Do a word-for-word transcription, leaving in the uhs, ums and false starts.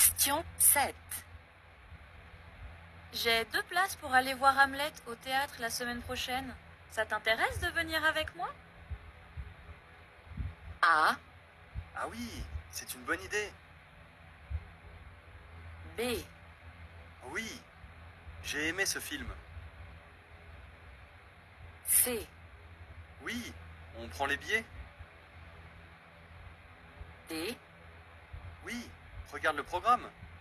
Question sept. J'ai deux places pour aller voir Hamlet au théâtre la semaine prochaine. Ça t'intéresse de venir avec moi? A. Ah oui, c'est une bonne idée. B. Oui, j'ai aimé ce film. C. Oui, on prend les billets? D. Oui, regarde le programme.